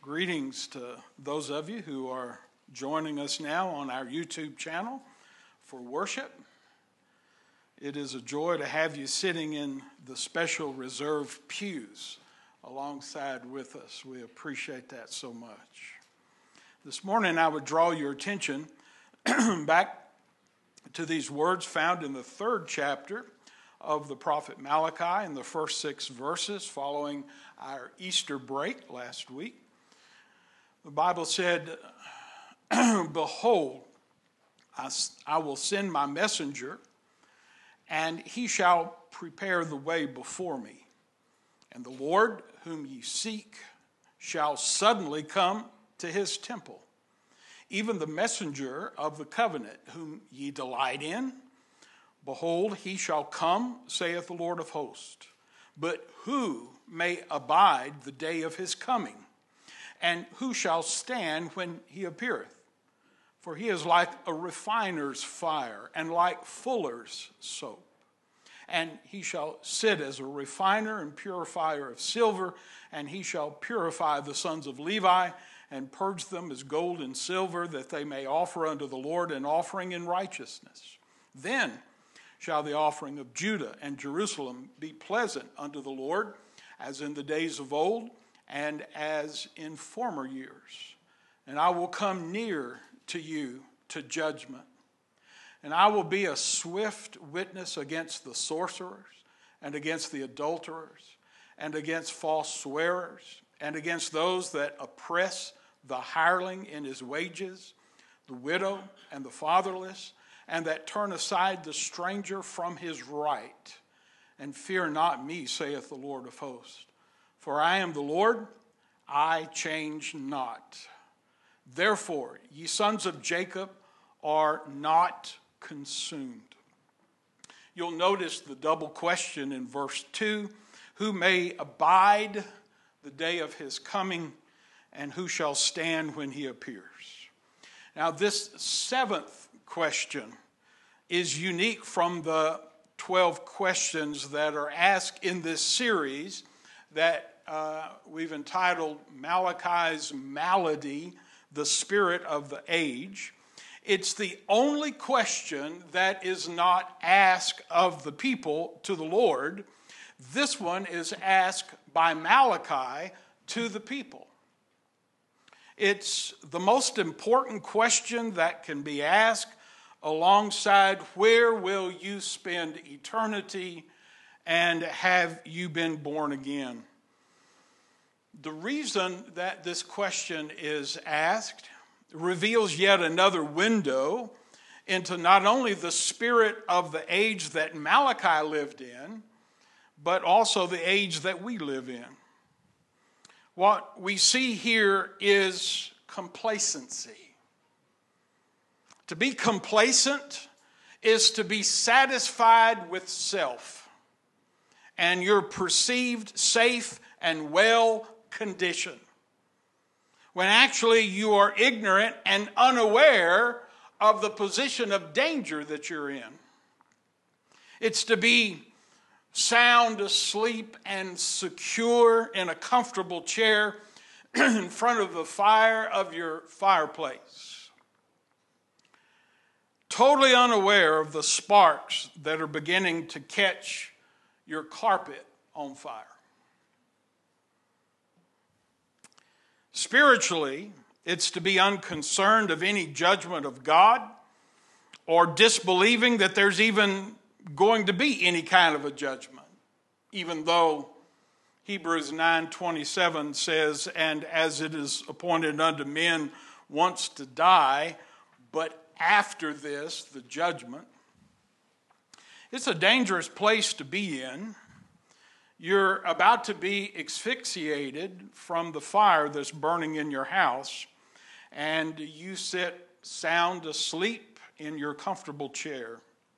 Greetings to those of you who are joining us now on our YouTube channel for worship. It is a joy to have you sitting in the special reserved pews alongside with us. We appreciate that so much. This morning I would draw your attention back to these words found in the third chapter of the prophet Malachi in the first 6 verses following our Easter break last week. The Bible said, "Behold, I will send my messenger, and he shall prepare the way before me. And the Lord whom ye seek shall suddenly come to his temple. Even the messenger of the covenant whom ye delight in. Behold, he shall come, saith the Lord of hosts. But who may abide the day of his coming? And who shall stand when he appeareth? For he is like a refiner's fire, and like fuller's soap. And he shall sit as a refiner and purifier of silver, and he shall purify the sons of Levi, and purge them as gold and silver, that they may offer unto the Lord an offering in righteousness. Then shall the offering of Judah and Jerusalem be pleasant unto the Lord, as in the days of old, and as in former years. And I will come near to you to judgment. And I will be a swift witness against the sorcerers, and against the adulterers, and against false swearers, and against those that oppress the hireling in his wages, the widow and the fatherless, and that turn aside the stranger from his right. And fear not me, saith the Lord of hosts. For I am the Lord, I change not. Therefore, ye sons of Jacob are not consumed." You'll notice the double question in verse 2. Who may abide the day of his coming, and who shall stand when he appears? Now, this 7th question is unique from the 12 questions that are asked in this series that we've entitled Malachi's Malady, the Spirit of the Age. It's the only question that is not asked of the people to the Lord. This one is asked by Malachi to the people. It's the most important question that can be asked alongside where will you spend eternity and have you been born again? The reason that this question is asked reveals yet another window into not only the spirit of the age that Malachi lived in, but also the age that we live in. What we see here is complacency. To be complacent is to be satisfied with self and your perceived safe and well condition, when actually you are ignorant and unaware of the position of danger that you're in. It's to be sound asleep and secure in a comfortable chair in front of the fire of your fireplace, totally unaware of the sparks that are beginning to catch your carpet on fire. Spiritually, it's to be unconcerned of any judgment of God or disbelieving that there's even going to be any kind of a judgment, even though Hebrews 9:27 says, "And as it is appointed unto men once to die, but after this, the judgment." It's a dangerous place to be in. You're about to be asphyxiated from the fire that's burning in your house, and you sit sound asleep in your comfortable chair.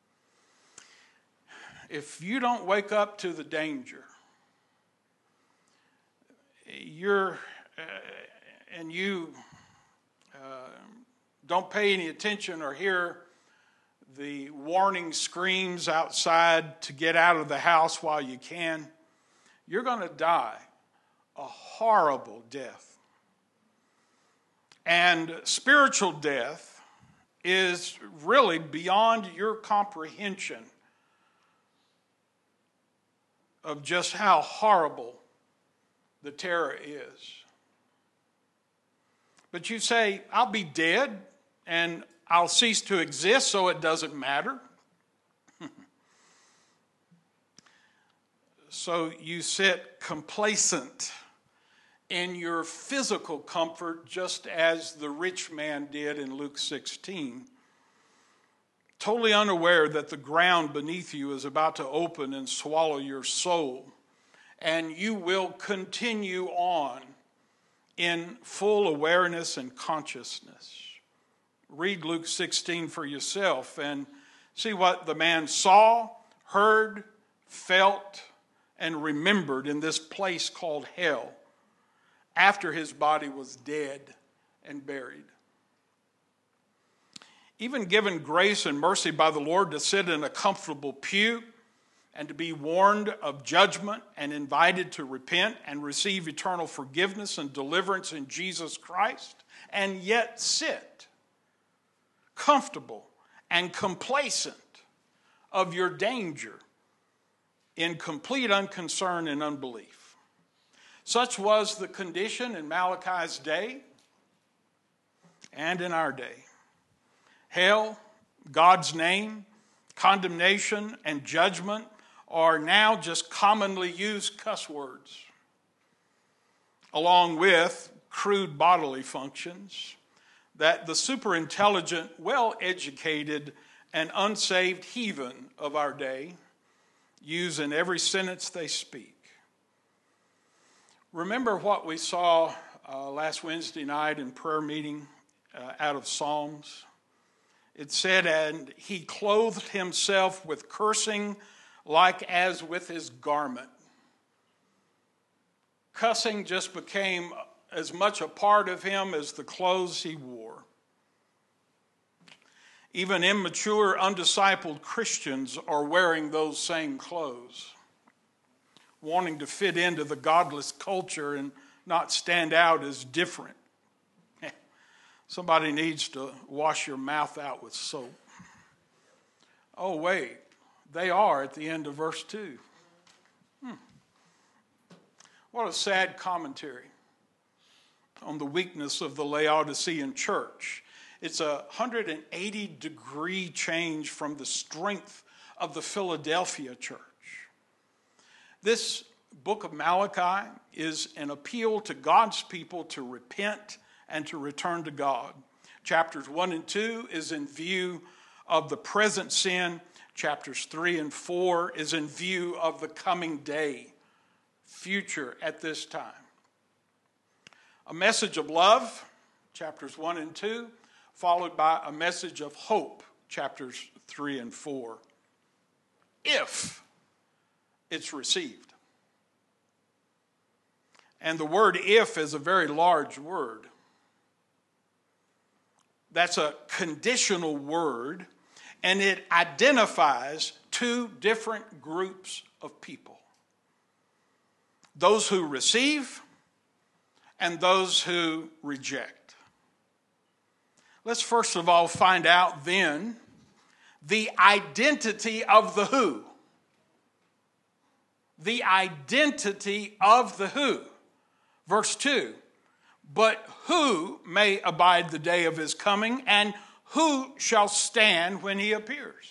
If you don't wake up to the danger, you don't pay any attention or hear the warning screams outside to get out of the house while you can, you're going to die a horrible death. And spiritual death is really beyond your comprehension of just how horrible the terror is. But you say, I'll be dead and I'll cease to exist, so it doesn't matter. So you sit complacent in your physical comfort, just as the rich man did in Luke 16, totally unaware that the ground beneath you is about to open and swallow your soul, and you will continue on in full awareness and consciousness. Read Luke 16 for yourself and see what the man saw, heard, felt, and remembered in this place called hell after his body was dead and buried. Even given grace and mercy by the Lord to sit in a comfortable pew and to be warned of judgment and invited to repent and receive eternal forgiveness and deliverance in Jesus Christ, and yet sit comfortable and complacent of your danger in complete unconcern and unbelief. Such was the condition in Malachi's day and in our day. Hell, God's name, condemnation, and judgment are now just commonly used cuss words, along with crude bodily functions that the super intelligent, well-educated, and unsaved heathen of our day use in every sentence they speak. Remember what we saw last Wednesday night in prayer meeting out of Psalms? It said, and he clothed himself with cursing like as with his garment. Cussing just became as much a part of him as the clothes he wore. Even immature, undiscipled Christians are wearing those same clothes, wanting to fit into the godless culture and not stand out as different. Somebody needs to wash your mouth out with soap. Oh, wait, they are at the end of verse 2. What a sad commentary on the weakness of the Laodicean church. It's a 180-degree change from the strength of the Philadelphia church. This book of Malachi is an appeal to God's people to repent and to return to God. Chapters 1 and 2 is in view of the present sin. Chapters 3 and 4 is in view of the coming day, future at this time. A message of love, chapters 1 and 2, followed by a message of hope, chapters 3 and 4, if it's received. And the word if is a very large word. That's a conditional word, and it identifies two different groups of people. Those who receive and those who reject. Let's first of all find out then the identity of the who. The identity of the who. Verse 2. But who may abide the day of his coming, and who shall stand when he appears?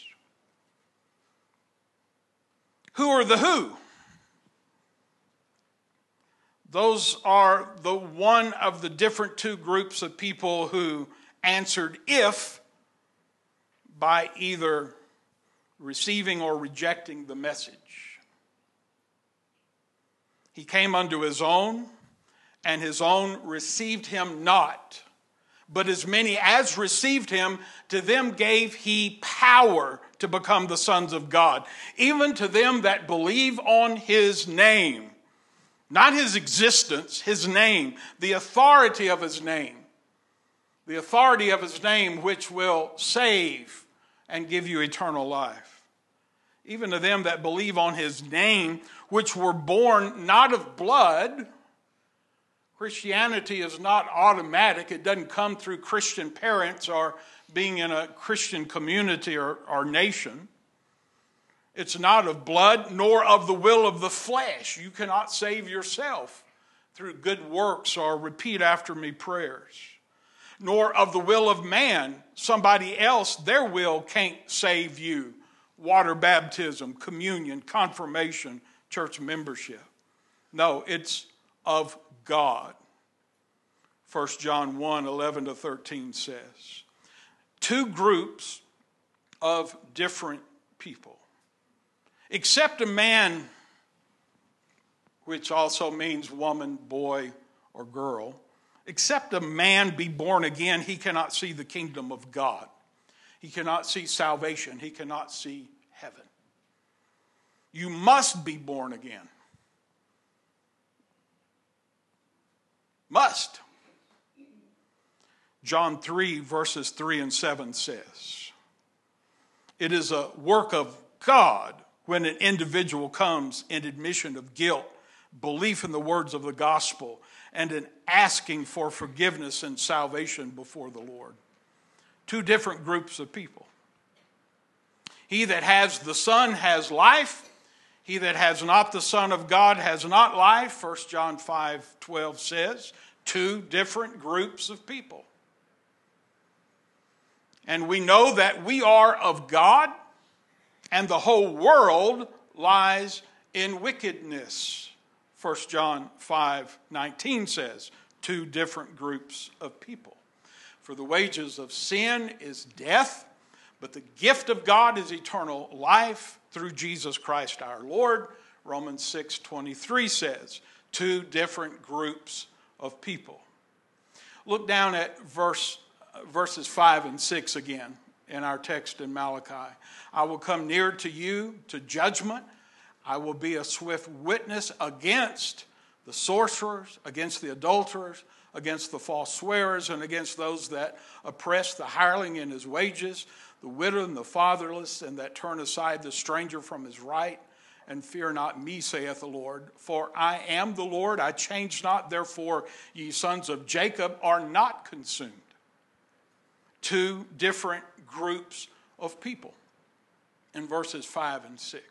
Who are the who? Those are the one of the different two groups of people who answered if by either receiving or rejecting the message. He came unto his own, and his own received him not. But as many as received him, to them gave he power to become the sons of God, even to them that believe on his name. Not his existence, his name, the authority of his name. The authority of his name which will save and give you eternal life. Even to them that believe on his name, which were born not of blood, Christianity is not automatic. It doesn't come through Christian parents or being in a Christian community or nation. It's not of blood nor of the will of the flesh. You cannot save yourself through good works or repeat after me prayers. Nor of the will of man. Somebody else, their will can't save you. Water baptism, communion, confirmation, church membership. No, it's of God. 1 John 1, 11 to 13 says. Two groups of different people. Except a man, which also means woman, boy, or girl, except a man be born again, he cannot see the kingdom of God. He cannot see salvation. He cannot see heaven. You must be born again. Must. John 3, verses 3 and 7 says, it is a work of God when an individual comes in admission of guilt, belief in the words of the gospel, and in asking for forgiveness and salvation before the Lord. Two different groups of people. He that has the Son has life. He that has not the Son of God has not life. 1 John 5:12 says. Two different groups of people. And we know that we are of God, and the whole world lies in wickedness. 1 John 5:19 says, two different groups of people. For the wages of sin is death, but the gift of God is eternal life through Jesus Christ our Lord. Romans 6:23 says, two different groups of people. Look down at verses 5 and 6 again in our text in Malachi. I will come near to you to judgment. I will be a swift witness against the sorcerers, against the adulterers, against the false swearers, and against those that oppress the hireling in his wages, the widow and the fatherless, and that turn aside the stranger from his right. And fear not me, saith the Lord, for I am the Lord, I change not, therefore ye sons of Jacob are not consumed. Two different groups of people in verses 5 and 6.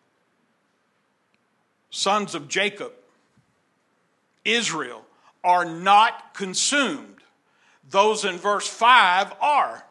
Sons of Jacob, Israel, are not consumed. Those in verse 5 are.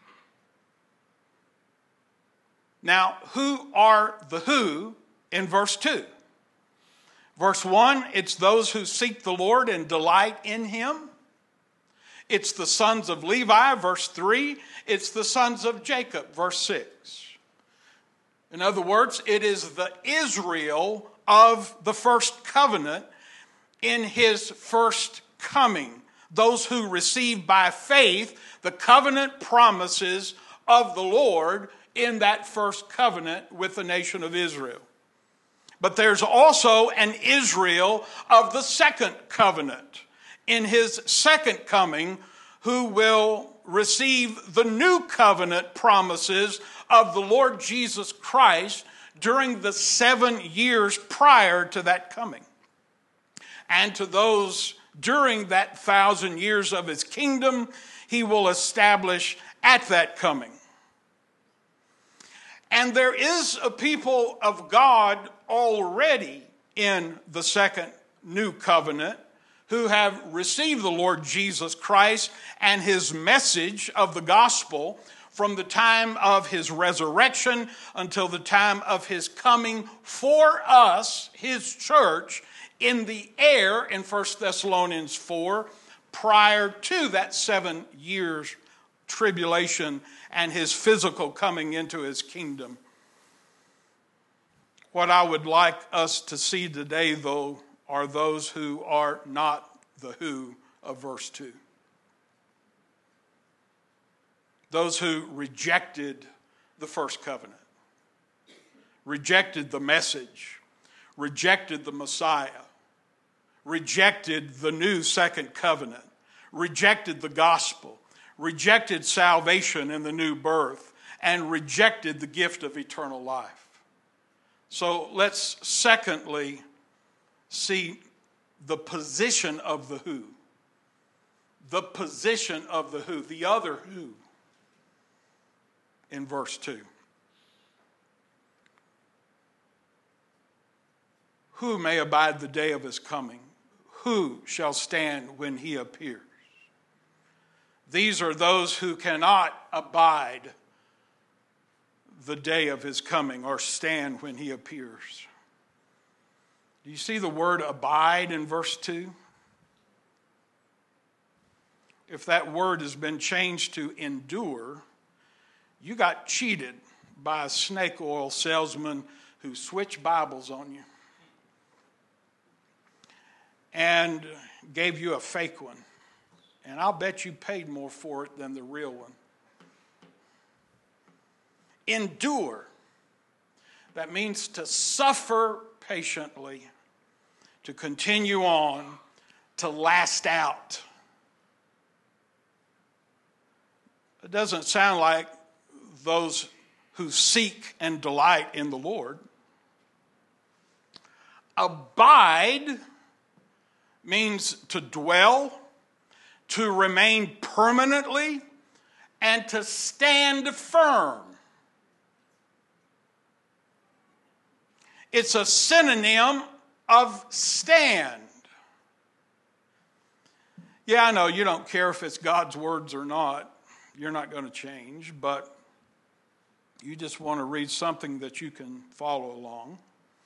Now, who are the who in verse 2? Verse 1, it's those who seek the Lord and delight in him. It's the sons of Levi, verse 3. It's the sons of Jacob, verse 6. In other words, it is the Israel of the first covenant in his first coming. Those who receive by faith the covenant promises of the Lord in that first covenant with the nation of Israel. But there's also an Israel of the second covenant in his second coming, who will receive the new covenant promises of the Lord Jesus Christ during the 7 years prior to that coming. And to those during that 1,000 years of his kingdom, he will establish at that coming. And there is a people of God already in the second new covenant who have received the Lord Jesus Christ and his message of the gospel from the time of his resurrection until the time of his coming for us, his church, in the air in 1 Thessalonians 4, prior to that 7 years tribulation and his physical coming into his kingdom. What I would like us to see today, though, are those who are not the who of verse 2. Those who rejected the first covenant, rejected the message, rejected the Messiah, rejected the new second covenant, rejected the gospel, rejected salvation in the new birth, and rejected the gift of eternal life. So let's secondly see the position of the who. The position of the who, the other who, in verse 2. Who may abide the day of his coming? Who shall stand when he appears? These are those who cannot abide the day of his coming or stand when he appears. Do you see the word abide in verse 2? If that word has been changed to endure, you got cheated by a snake oil salesman who switched Bibles on you and gave you a fake one. And I'll bet you paid more for it than the real one. Endure. That means to suffer patiently, to continue on, to last out. It doesn't sound like those who seek and delight in the Lord. Abide means to dwell, to remain permanently, and to stand firm. It's a synonym of stand. Yeah, I know you don't care if it's God's words or not. You're not going to change, but you just want to read something that you can follow along,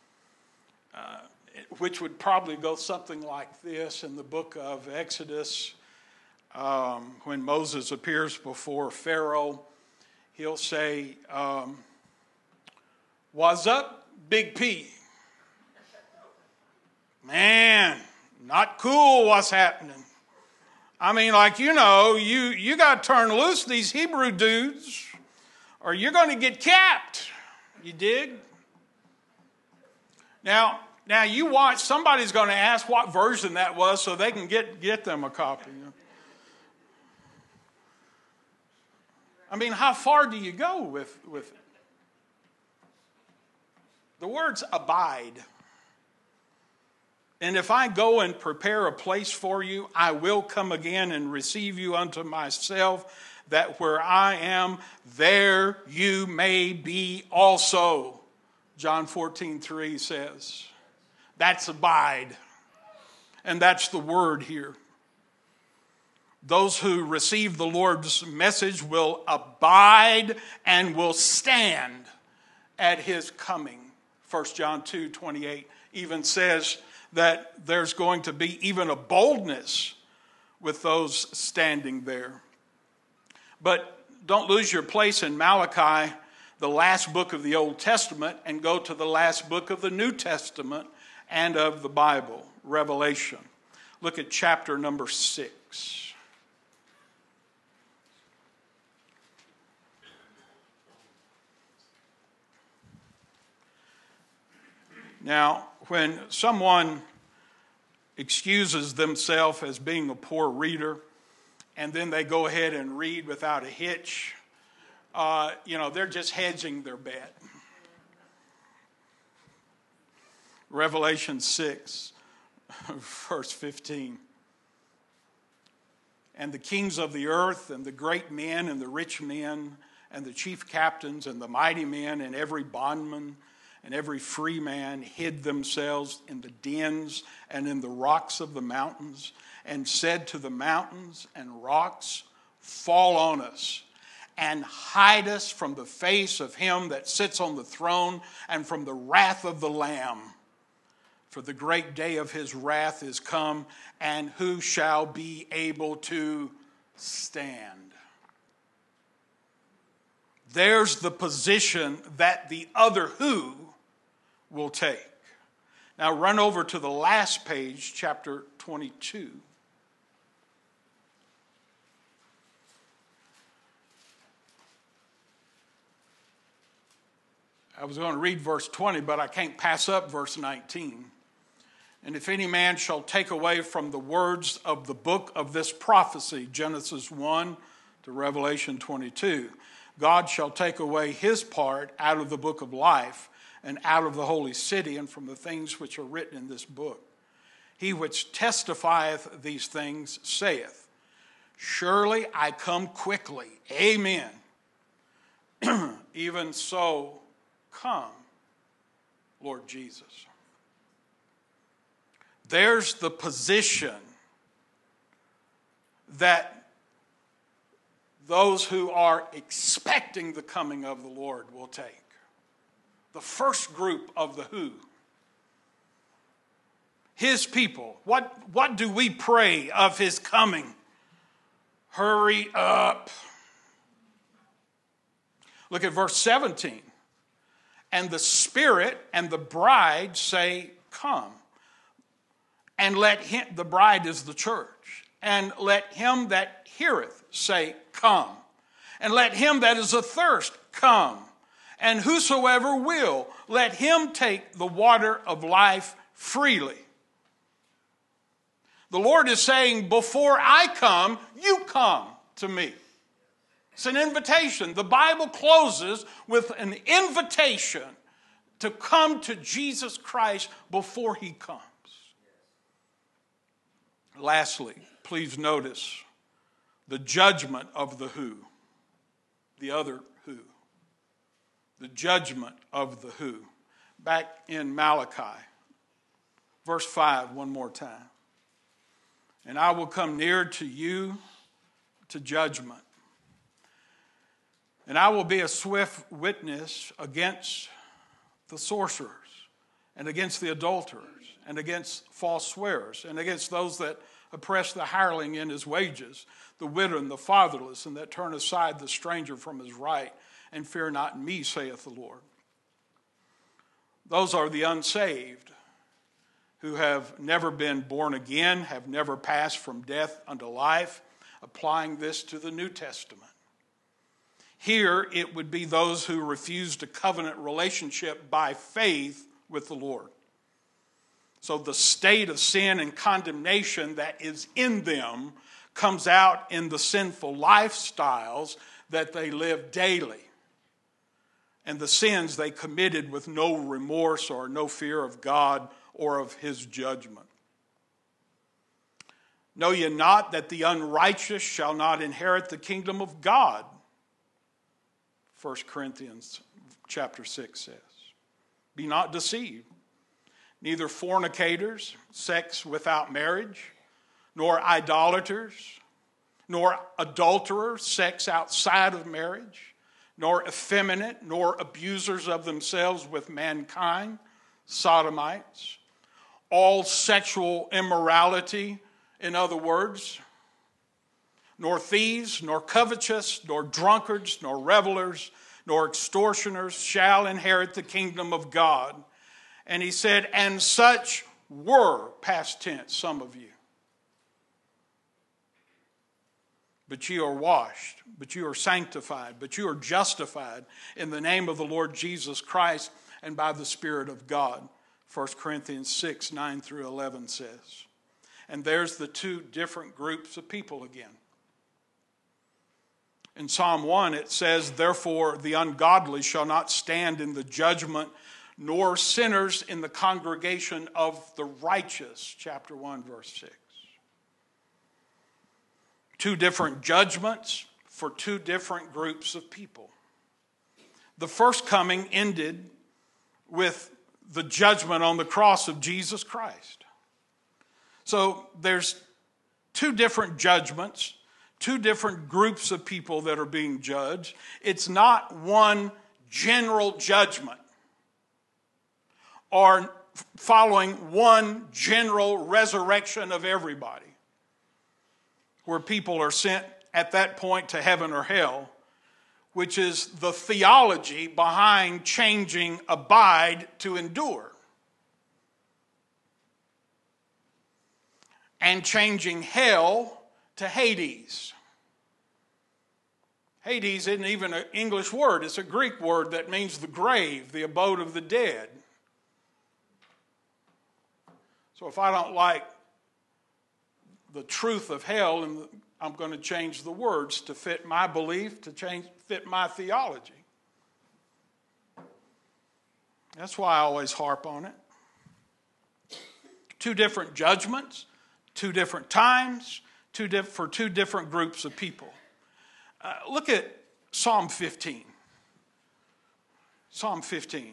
which would probably go something like this in the book of Exodus. When Moses appears before Pharaoh, he'll say, "What's up, Big P? Man, not cool what's happening. I mean, like, you got to turn loose these Hebrew dudes or you're going to get capped." You dig? Now you watch, somebody's going to ask what version that was so they can get them a copy. I mean, how far do you go with it? The words abide. And if I go and prepare a place for you, I will come again and receive you unto myself, that where I am, there you may be also. John 14:3 says. That's abide. And that's the word here. Those who receive the Lord's message will abide and will stand at his coming. 1 John 2:28 even says that there's going to be even a boldness with those standing there. But don't lose your place in Malachi, the last book of the Old Testament, and go to the last book of the New Testament and of the Bible, Revelation. Look at chapter number 6. Now, when someone excuses themselves as being a poor reader, and then they go ahead and read without a hitch, they're just hedging their bet. Revelation 6, verse 15. And the kings of the earth, and the great men, and the rich men, and the chief captains, and the mighty men, and every bondman, and every free man hid themselves in the dens and in the rocks of the mountains, and said to the mountains and rocks, "Fall on us, and hide us from the face of him that sits on the throne, and from the wrath of the Lamb. For the great day of his wrath is come, and who shall be able to stand?" There's the position that the other who will take. Now run over to the last page, chapter 22. I was going to read verse 20, but I can't pass up verse 19. And if any man shall take away from the words of the book of this prophecy, Genesis 1 to Revelation 22, God shall take away his part out of the book of life and out of the holy city and from the things which are written in this book. He which testifieth these things saith, surely I come quickly. Amen. Even so, come, Lord Jesus. There's the position that those who are expecting the coming of the Lord will take. The first group of the who. His people. What do we pray of his coming? Hurry up. Look at verse 17. And the Spirit and the bride say, come. And let him, the bride is the church. And let him that heareth say, come. And let him that is athirst come. And whosoever will, let him take the water of life freely. The Lord is saying, before I come, you come to me. It's an invitation. The Bible closes with an invitation to come to Jesus Christ before he comes. Lastly, please notice the judgment of the who. The other who. The judgment of the who. Back in Malachi, verse 5, one more time. And I will come near to you to judgment. And I will be a swift witness against the sorcerers, and against the adulterers, and against false swearers, and against those that oppress the hireling in his wages, the widow and the fatherless, and that turn aside the stranger from his right, and fear not me, saith the Lord. Those are the unsaved, who have never been born again, have never passed from death unto life, applying this to the New Testament. Here, it would be those who refused a covenant relationship by faith with the Lord. So the state of sin and condemnation that is in them comes out in the sinful lifestyles that they live daily, and the sins they committed with no remorse or no fear of God or of his judgment. Know ye not that the unrighteous shall not inherit the kingdom of God? 1 Corinthians chapter 6 says. Be not deceived. Neither fornicators, sex without marriage, nor idolaters, nor adulterers, sex outside of marriage, nor effeminate, nor abusers of themselves with mankind, sodomites, all sexual immorality, in other words, nor thieves, nor covetous, nor drunkards, nor revelers, nor extortioners shall inherit the kingdom of God. And he said, and such were, past tense, some of you. But you are washed, but you are sanctified, but you are justified in the name of the Lord Jesus Christ and by the Spirit of God. 1 Corinthians 6, 9 through 11 says. And there's the two different groups of people again. In Psalm 1 it says, therefore the ungodly shall not stand in the judgment, nor sinners in the congregation of the righteous. Chapter 1, verse 6. Two different judgments for two different groups of people. The first coming ended with the judgment on the cross of Jesus Christ. So there's two different judgments, two different groups of people that are being judged. It's not one general judgment or following one general resurrection of everybody, where people are sent at that point to heaven or hell, which is the theology behind changing abide to endure, and changing hell to Hades. Hades isn't even an English word. It's a Greek word that means the grave, the abode of the dead. So if I don't like the truth of hell, and I'm going to change the words to fit my belief, to fit my theology. That's why I always harp on it. Two different judgments, two different times, for two different groups of people. Look at Psalm 15. Psalm 15.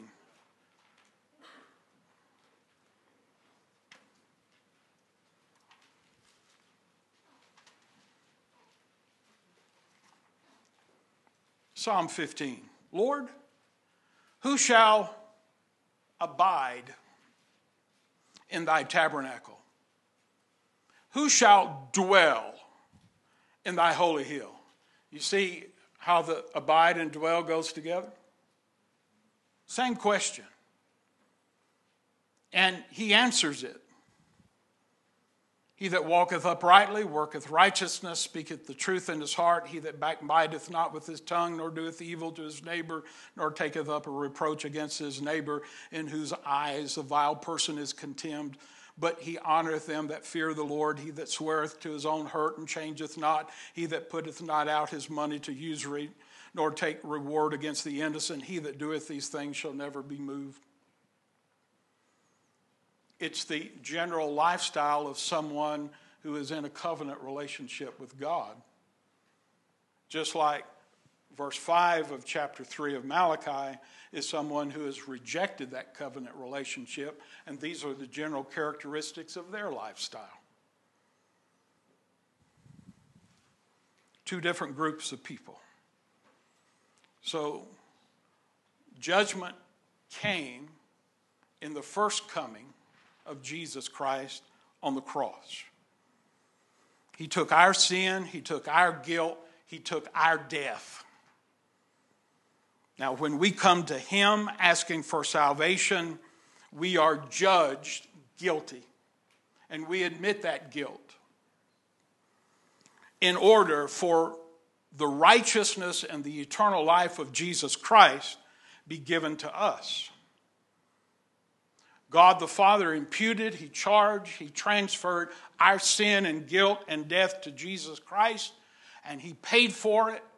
Psalm 15. Lord, who shall abide in thy tabernacle? Who shall dwell in thy holy hill? You see how the abide and dwell goes together? Same question. And he answers it. He that walketh uprightly, worketh righteousness, speaketh the truth in his heart. He that backbiteth not with his tongue, nor doeth evil to his neighbor, nor taketh up a reproach against his neighbor, in whose eyes a vile person is contemned. But he honoreth them that fear the Lord. He that sweareth to his own hurt and changeth not. He that putteth not out his money to usury, nor take reward against the innocent. He that doeth these things shall never be moved. It's the general lifestyle of someone who is in a covenant relationship with God. Just like verse 5 of chapter 3 of Malachi is someone who has rejected that covenant relationship, and these are the general characteristics of their lifestyle. Two different groups of people. So, judgment came in the first coming of Jesus Christ on the cross. He took our sin, he took our guilt, he took our death. Now, when we come to him asking for salvation, we are judged guilty, and we admit that guilt in order for the righteousness and the eternal life of Jesus Christ be given to us. God the Father imputed, he charged, he transferred our sin and guilt and death to Jesus Christ, and he paid for it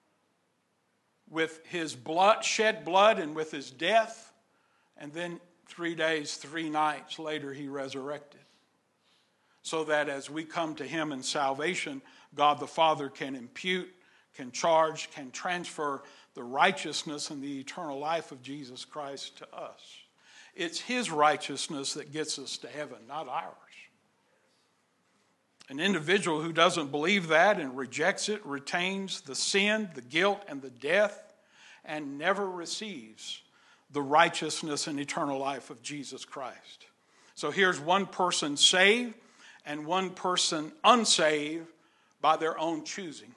with his blood, shed blood, and with his death. And then 3 days, 3 nights later, he resurrected. So that as we come to him in salvation, God the Father can impute, can charge, can transfer the righteousness and the eternal life of Jesus Christ to us. It's his righteousness that gets us to heaven, not ours. An individual who doesn't believe that and rejects it retains the sin, the guilt, and the death, and never receives the righteousness and eternal life of Jesus Christ. So here's one person saved and one person unsaved by their own choosing.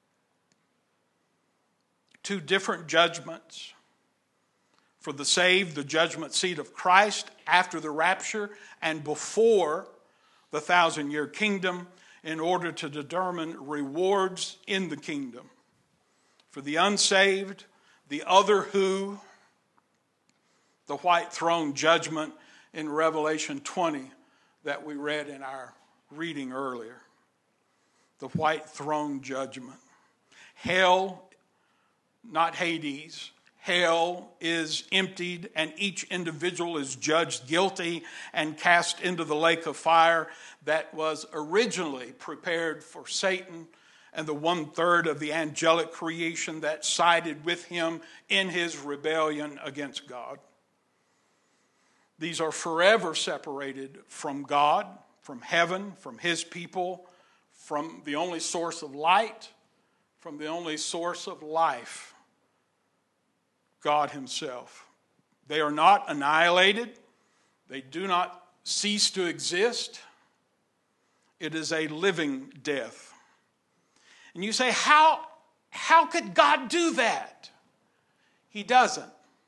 Two different judgments. For the saved, the judgment seat of Christ after the rapture and before the 1,000-year kingdom in order to determine rewards in the kingdom. For the unsaved, the other who, the white throne judgment in Revelation 20 that we read in our reading earlier. The white throne judgment. Hell, not Hades, hell is emptied and each individual is judged guilty and cast into the lake of fire that was originally prepared for Satan and the 1/3 of the angelic creation that sided with him in his rebellion against God. These are forever separated from God, from heaven, from his people, from the only source of light, from the only source of life, God himself. They are not annihilated. They do not cease to exist. It is a living death. And you say, how could God do that? He doesn't.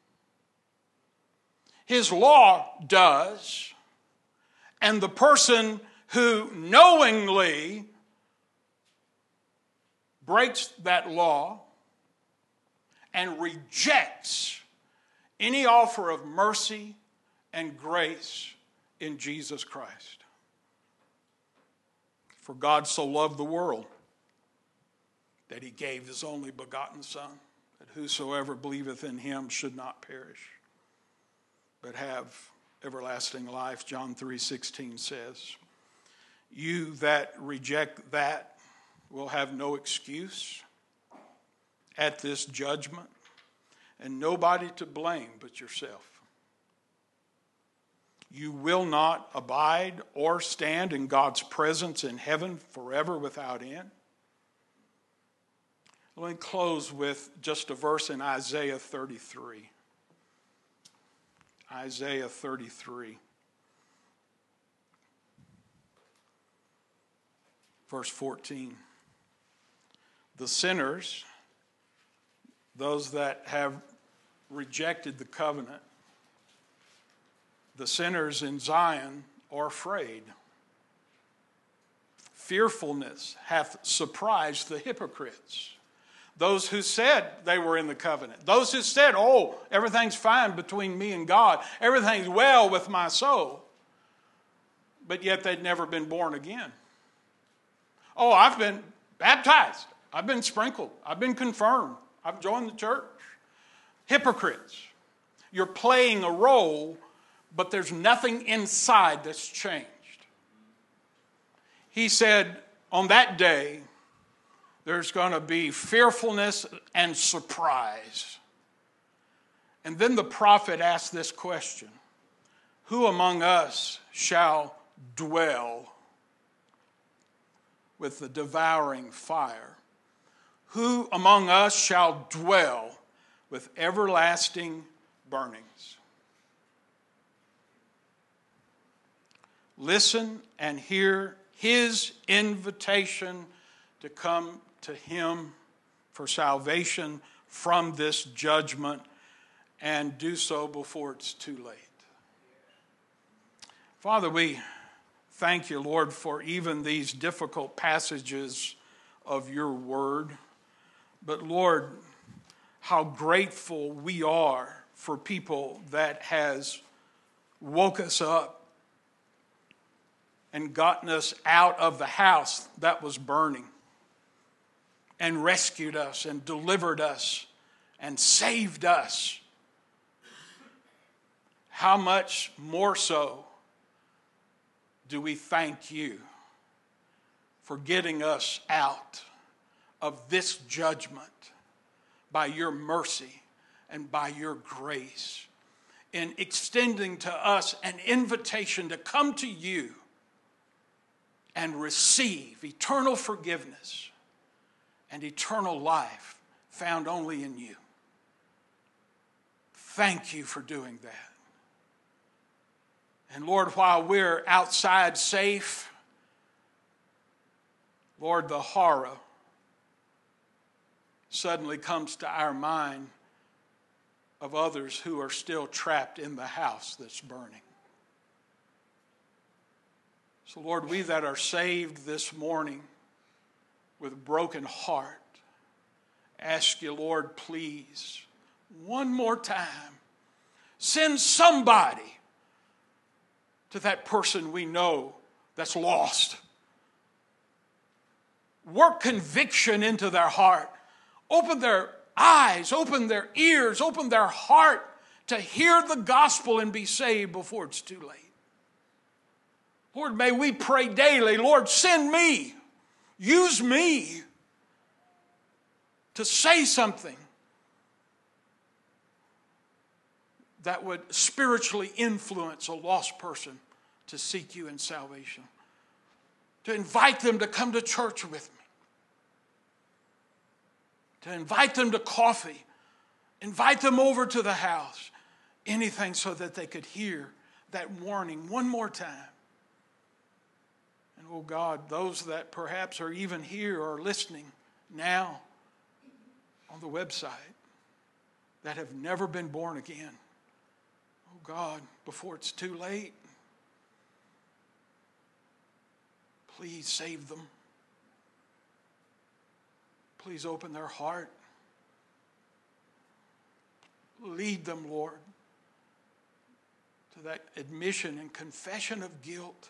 His law does. And the person who knowingly breaks that law and rejects any offer of mercy and grace in Jesus Christ. For God so loved the world that he gave his only begotten Son, that whosoever believeth in him should not perish, but have everlasting life, John 3:16 says. You that reject that will have no excuse at this judgment, and nobody to blame but yourself. You will not abide or stand in God's presence in heaven forever without end. Let me close with just a verse in Isaiah 33. Isaiah 33. Verse 14. The sinners, those that have rejected the covenant, the sinners in Zion are afraid. Fearfulness hath surprised the hypocrites. Those who said they were in the covenant. Those who said, oh, everything's fine between me and God. Everything's well with my soul. But yet they'd never been born again. Oh, I've been baptized. I've been sprinkled. I've been confirmed. I've joined the church. Hypocrites. You're playing a role, but there's nothing inside that's changed. He said, on that day, there's going to be fearfulness and surprise. And then the prophet asked this question: who among us shall dwell with the devouring fire? Who among us shall dwell with everlasting burnings? Listen and hear his invitation to come to him for salvation from this judgment, and do so before it's too late. Father, we thank you, Lord, for even these difficult passages of your word. But Lord, how grateful we are for people that has woke us up and gotten us out of the house that was burning, and rescued us and delivered us and saved us. How much more so do we thank you for getting us out of this judgment by your mercy and by your grace, in extending to us an invitation to come to you and receive eternal forgiveness and eternal life found only in you. Thank you for doing that. And Lord, while we're outside safe, Lord, the horror suddenly comes to our mind of others who are still trapped in the house that's burning. So Lord, we that are saved this morning with a broken heart, ask you, Lord, please, one more time, send somebody to that person we know that's lost. Work conviction into their heart. Open their eyes, open their ears, open their heart to hear the gospel and be saved before it's too late. Lord, may we pray daily, Lord, send me. Use me to say something that would spiritually influence a lost person to seek you in salvation. To invite them to come to church with me. To invite them to coffee. Invite them over to the house. Anything so that they could hear that warning one more time. And oh God, those that perhaps are even here or listening now on the website that have never been born again. Oh God, before it's too late, please save them. Please open their heart. Lead them, Lord, to that admission and confession of guilt.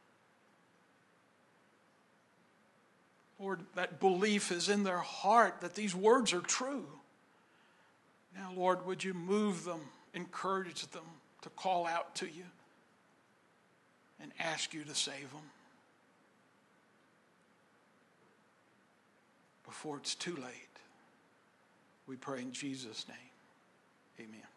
Lord, that belief is in their heart that these words are true. Now, Lord, would you move them, encourage them to call out to you and ask you to save them before it's too late. We pray in Jesus' name. Amen.